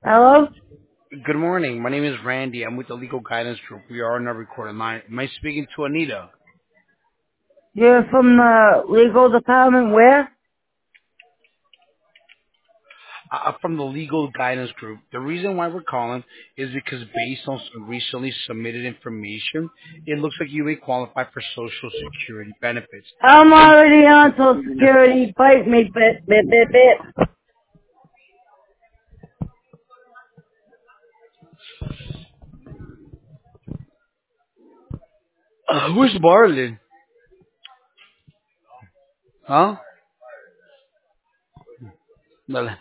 Hello? Good morning. My name is Randy. I'm with the Legal Guidance Group. We are on a recorded line. Am I speaking to Anita? You're from the legal department where? From the Legal Guidance Group. The reason why we're calling is because based on some recently submitted information, it looks like you may qualify for Social Security benefits. I'm And already on Social Security. Bite me, bit, bit, bit, bit. who's Marlon? Huh? Dale.